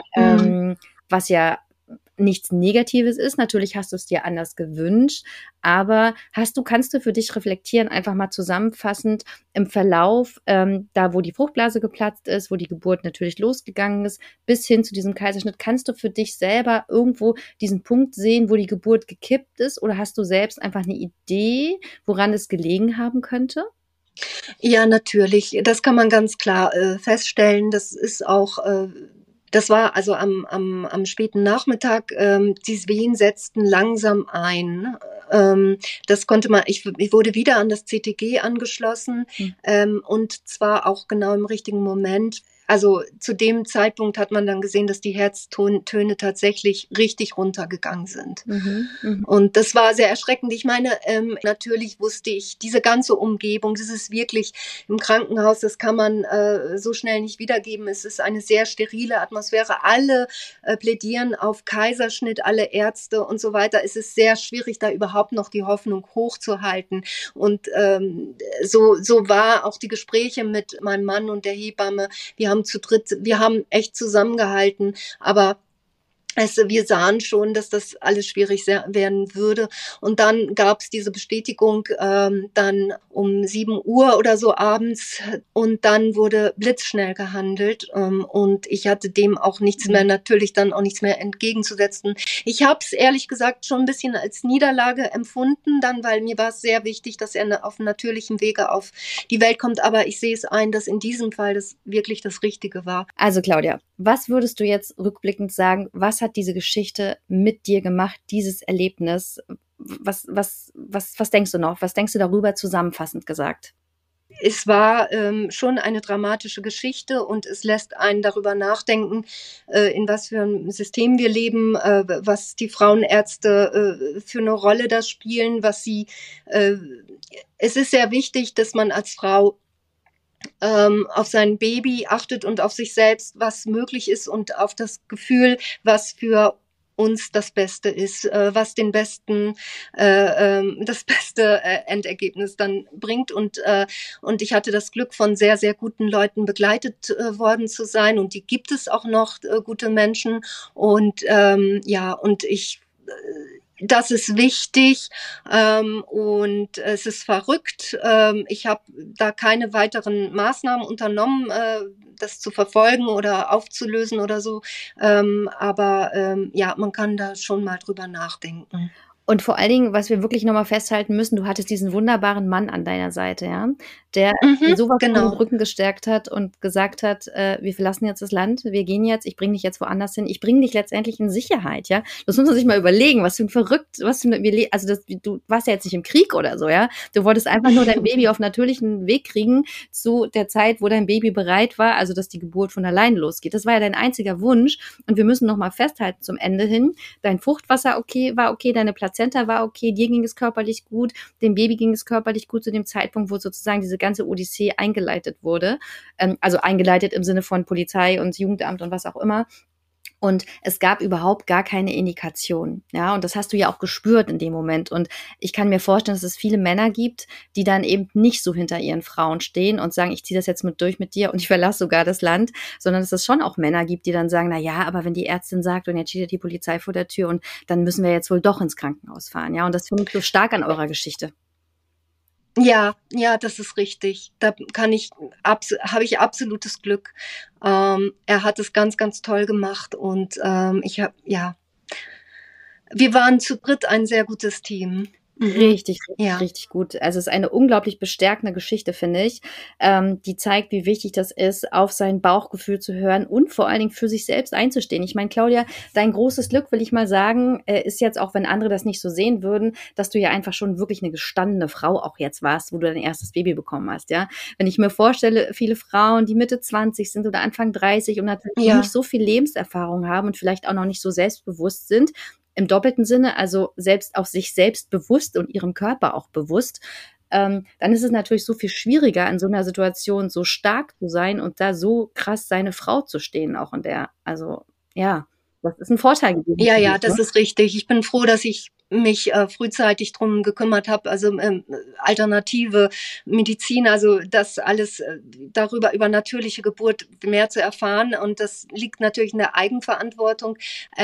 nichts Negatives ist. Natürlich hast du es dir anders gewünscht, aber kannst du für dich reflektieren, einfach mal zusammenfassend im Verlauf, da wo die Fruchtblase geplatzt ist, wo die Geburt natürlich losgegangen ist, bis hin zu diesem Kaiserschnitt, kannst du für dich selber irgendwo diesen Punkt sehen, wo die Geburt gekippt ist, oder hast du selbst einfach eine Idee, woran es gelegen haben könnte? Ja, natürlich. Das kann man ganz klar feststellen. Das ist auch, das war also am späten Nachmittag. Die Wehen setzten langsam ein. Das konnte man. Ich wurde wieder an das CTG angeschlossen, Hm. und zwar auch genau im richtigen Moment. Also zu dem Zeitpunkt hat man dann gesehen, dass die Herztöne tatsächlich richtig runtergegangen sind. Mhm. Mhm. Und das war sehr erschreckend. Ich meine, natürlich wusste ich, diese ganze Umgebung, das ist wirklich im Krankenhaus, das kann man so schnell nicht wiedergeben. Es ist eine sehr sterile Atmosphäre. Alle plädieren auf Kaiserschnitt, alle Ärzte und so weiter. Es ist sehr schwierig, da überhaupt noch die Hoffnung hochzuhalten. Und so war auch die Gespräche mit meinem Mann und der Hebamme. Wir haben echt zusammengehalten, aber wir sahen schon, dass das alles schwierig werden würde. Und dann gab es diese Bestätigung dann um 7 Uhr oder so abends. Und dann wurde blitzschnell gehandelt. Und ich hatte dem auch nichts mehr, natürlich dann auch nichts mehr entgegenzusetzen. Ich habe es ehrlich gesagt schon ein bisschen als Niederlage empfunden, dann, weil mir war es sehr wichtig, dass er auf natürlichem Wege auf die Welt kommt. Aber ich sehe es ein, dass in diesem Fall das wirklich das Richtige war. Also Claudia, was würdest du jetzt rückblickend sagen, was hat diese Geschichte mit dir gemacht, dieses Erlebnis? Was denkst du noch? Was denkst du darüber zusammenfassend gesagt? Es war schon eine dramatische Geschichte und es lässt einen darüber nachdenken, in was für einem System wir leben, was die Frauenärzte für eine Rolle da spielen, es ist sehr wichtig, dass man als Frau auf sein Baby achtet und auf sich selbst, was möglich ist und auf das Gefühl, was für uns das Beste ist, was das beste Endergebnis dann bringt. Und ich hatte das Glück, von sehr, sehr guten Leuten begleitet worden zu sein. Und die gibt es auch noch, gute Menschen. Und ja, und das ist wichtig, und es ist verrückt. Ich habe da keine weiteren Maßnahmen unternommen, das zu verfolgen oder aufzulösen oder so. Aber ja, man kann da schon mal drüber nachdenken. Und vor allen Dingen, was wir wirklich nochmal festhalten müssen, du hattest diesen wunderbaren Mann an deiner Seite, ja, der dir sowas von den Genau. Rücken gestärkt hat und gesagt hat, wir verlassen jetzt das Land, wir gehen jetzt, ich bringe dich jetzt woanders hin, ich bringe dich letztendlich in Sicherheit, ja. Das muss man sich mal überlegen, was für ein verrückt, du warst ja jetzt nicht im Krieg oder so, ja. Du wolltest einfach nur dein Baby auf natürlichen Weg kriegen zu der Zeit, wo dein Baby bereit war, also dass die Geburt von allein losgeht. Das war ja dein einziger Wunsch und wir müssen nochmal festhalten zum Ende hin, dein Fruchtwasser war okay, deine Plazenta war okay, dir ging es körperlich gut, dem Baby ging es körperlich gut zu dem Zeitpunkt, wo sozusagen diese ganze Odyssee eingeleitet wurde. Also eingeleitet im Sinne von Polizei und Jugendamt und was auch immer. Und es gab überhaupt gar keine Indikation. Ja, und das hast du ja auch gespürt in dem Moment. Und ich kann mir vorstellen, dass es viele Männer gibt, die dann eben nicht so hinter ihren Frauen stehen und sagen, ich ziehe das jetzt durch mit dir und ich verlasse sogar das Land, sondern dass es schon auch Männer gibt, die dann sagen, na ja, aber wenn die Ärztin sagt und jetzt steht ja die Polizei vor der Tür und dann müssen wir jetzt wohl doch ins Krankenhaus fahren. Ja, und das finde ich so stark an eurer Geschichte. Ja, ja, das ist richtig. Da habe ich absolutes Glück. Er hat es ganz, ganz toll gemacht und ja, wir waren zu dritt ein sehr gutes Team. Richtig, Ja. richtig gut. Also es ist eine unglaublich bestärkende Geschichte, finde ich, die zeigt, wie wichtig das ist, auf sein Bauchgefühl zu hören und vor allen Dingen für sich selbst einzustehen. Ich meine, Claudia, dein großes Glück, will ich mal sagen, ist jetzt, auch wenn andere das nicht so sehen würden, dass du ja einfach schon wirklich eine gestandene Frau auch jetzt warst, wo du dein erstes Baby bekommen hast, ja. Wenn ich mir vorstelle, viele Frauen, die Mitte 20 sind oder Anfang 30 und natürlich Ja. nicht so viel Lebenserfahrung haben und vielleicht auch noch nicht so selbstbewusst sind, im doppelten Sinne, also selbst auf sich selbst bewusst und ihrem Körper auch bewusst, dann ist es natürlich so viel schwieriger, in so einer Situation so stark zu sein und da so krass seine Frau zu stehen, auch also ja, das ist ein Vorteil gewesen. Ja, für ja, dich, das ne? ist richtig. Ich bin froh, dass ich mich frühzeitig drum gekümmert habe, also alternative Medizin, also das alles über natürliche Geburt mehr zu erfahren, und das liegt natürlich in der Eigenverantwortung,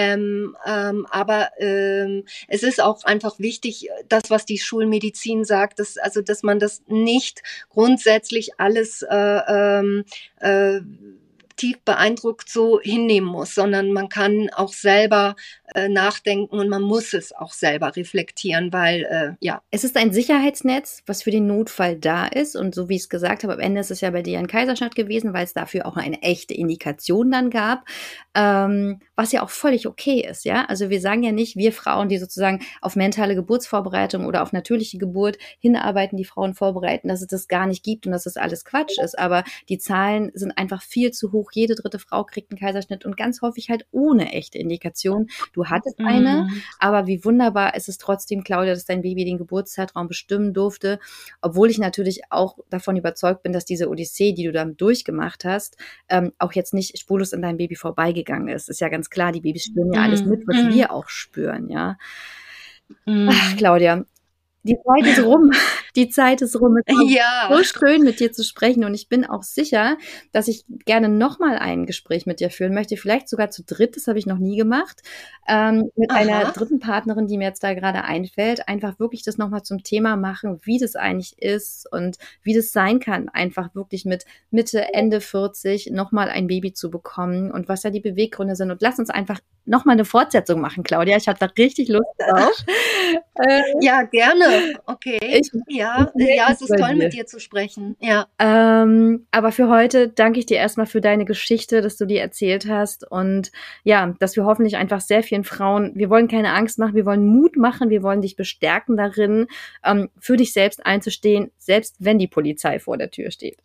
aber es ist auch einfach wichtig, das, was die Schulmedizin sagt, dass man das nicht grundsätzlich alles tief beeindruckt so hinnehmen muss, sondern man kann auch selber nachdenken und man muss es auch selber reflektieren, weil Es ist ein Sicherheitsnetz, was für den Notfall da ist, und so wie ich es gesagt habe, am Ende ist es ja bei dir ein Kaiserschnitt gewesen, weil es dafür auch eine echte Indikation dann gab, was ja auch völlig okay ist, ja. Also wir sagen ja nicht, wir Frauen, die sozusagen auf mentale Geburtsvorbereitung oder auf natürliche Geburt hinarbeiten, die Frauen vorbereiten, dass es das gar nicht gibt und dass das alles Quatsch ist, aber die Zahlen sind einfach viel zu hoch. Jede dritte Frau kriegt einen Kaiserschnitt und ganz häufig halt ohne echte Indikation. Du hattest eine, aber wie wunderbar ist es trotzdem, Claudia, dass dein Baby den Geburtszeitraum bestimmen durfte, obwohl ich natürlich auch davon überzeugt bin, dass diese Odyssee, die du dann durchgemacht hast, auch jetzt nicht spurlos an deinem Baby vorbeigegangen ist. Ist ja ganz klar, die Babys spüren ja alles mit, was wir auch spüren, ja. Ach, Claudia, die Zeit ist rum. Die Zeit ist rum. Es war so schön, mit dir zu sprechen. Und ich bin auch sicher, dass ich gerne nochmal ein Gespräch mit dir führen möchte. Vielleicht sogar zu dritt. Das habe ich noch nie gemacht. Mit einer dritten Partnerin, die mir jetzt da gerade einfällt. Einfach wirklich das nochmal zum Thema machen, wie das eigentlich ist und wie das sein kann, einfach wirklich mit Mitte, Ende 40 nochmal ein Baby zu bekommen und was da die Beweggründe sind. Und lass uns einfach nochmal eine Fortsetzung machen, Claudia. Ich habe da richtig Lust drauf. Ja, gerne. Okay. Es ist toll, mit dir zu sprechen. Ja. Aber für heute danke ich dir erstmal für deine Geschichte, dass du die erzählt hast und ja, dass wir hoffentlich einfach sehr vielen Frauen, wir wollen keine Angst machen, wir wollen Mut machen, wir wollen dich bestärken darin, für dich selbst einzustehen, selbst wenn die Polizei vor der Tür steht.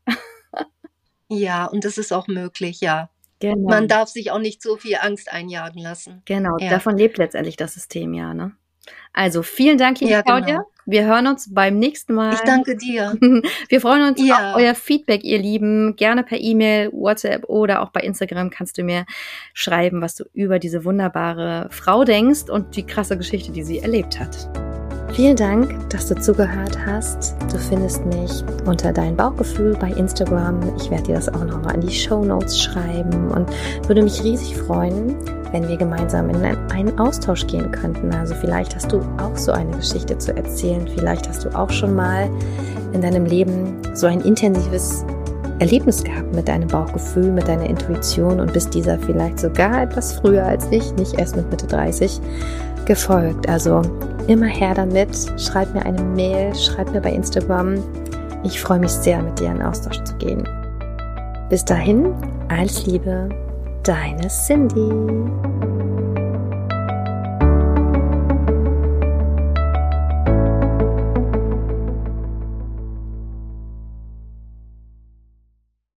Ja, und das ist auch möglich, ja. Genau. Man darf sich auch nicht so viel Angst einjagen lassen. Genau, davon lebt letztendlich das System ja, ne? Also vielen Dank, liebe Claudia. Genau. Wir hören uns beim nächsten Mal. Ich danke dir. Wir freuen uns auf euer Feedback, ihr Lieben. Gerne per E-Mail, WhatsApp oder auch bei Instagram kannst du mir schreiben, was du über diese wunderbare Frau denkst und die krasse Geschichte, die sie erlebt hat. Vielen Dank, dass du zugehört hast. Du findest mich unter Dein Bauchgefühl bei Instagram. Ich werde dir das auch nochmal in die Shownotes schreiben und würde mich riesig freuen, wenn wir gemeinsam in einen Austausch gehen könnten. Also vielleicht hast du auch so eine Geschichte zu erzählen. Vielleicht hast du auch schon mal in deinem Leben so ein intensives Erlebnis gehabt mit deinem Bauchgefühl, mit deiner Intuition und bist dieser vielleicht sogar etwas früher als ich, nicht erst mit Mitte 30, gefolgt. Also immer her damit. Schreib mir eine Mail, schreib mir bei Instagram. Ich freue mich sehr, mit dir in Austausch zu gehen. Bis dahin, alles Liebe, deine Cindy.